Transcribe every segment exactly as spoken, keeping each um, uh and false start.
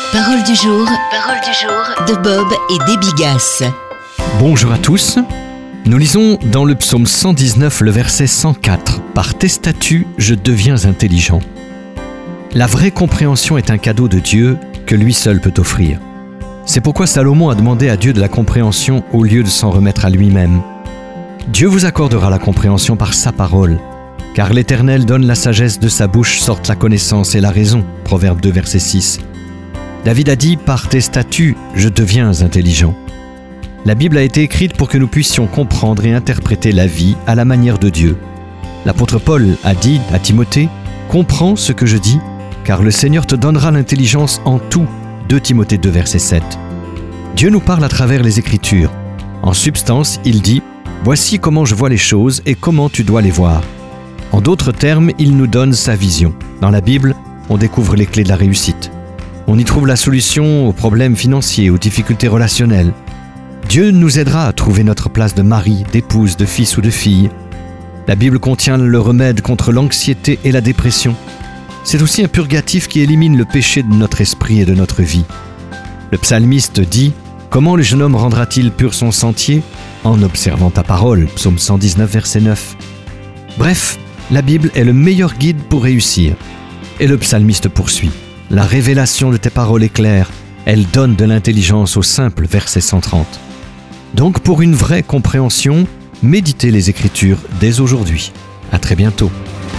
Parole du jour, parole du jour de Bob et Debbie Gass. Bonjour à tous. Nous lisons dans le psaume cent dix-neuf le verset cent quatre. Par tes statuts, je deviens intelligent. La vraie compréhension est un cadeau de Dieu que lui seul peut offrir. C'est pourquoi Salomon a demandé à Dieu de la compréhension au lieu de s'en remettre à lui-même. Dieu vous accordera la compréhension par sa parole, car l'Éternel donne la sagesse de sa bouche, sortent la connaissance et la raison. Proverbe deux, verset six. David a dit « Par tes statuts, je deviens intelligent ». La Bible a été écrite pour que nous puissions comprendre et interpréter la vie à la manière de Dieu. L'apôtre Paul a dit à Timothée « Comprends ce que je dis, car le Seigneur te donnera l'intelligence en tout ». deux Timothée deux, verset sept. Dieu nous parle à travers les Écritures. En substance, il dit « Voici comment je vois les choses et comment tu dois les voir ». En d'autres termes, il nous donne sa vision. Dans la Bible, on découvre les clés de la réussite. On y trouve la solution aux problèmes financiers, aux difficultés relationnelles. Dieu nous aidera à trouver notre place de mari, d'épouse, de fils ou de fille. La Bible contient le remède contre l'anxiété et la dépression. C'est aussi un purgatif qui élimine le péché de notre esprit et de notre vie. Le psalmiste dit « Comment le jeune homme rendra-t-il pur son sentier ? En observant ta parole » Psaume cent dix-neuf, verset neuf. Bref, la Bible est le meilleur guide pour réussir. Et le psalmiste poursuit « La révélation de tes paroles est claire, elle donne de l'intelligence au simple » verset cent trente. Donc pour une vraie compréhension, méditez les Écritures dès aujourd'hui. À très bientôt.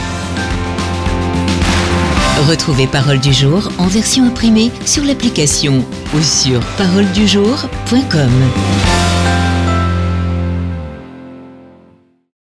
Retrouvez Parole du jour en version imprimée sur l'application ou sur parole du jour point com.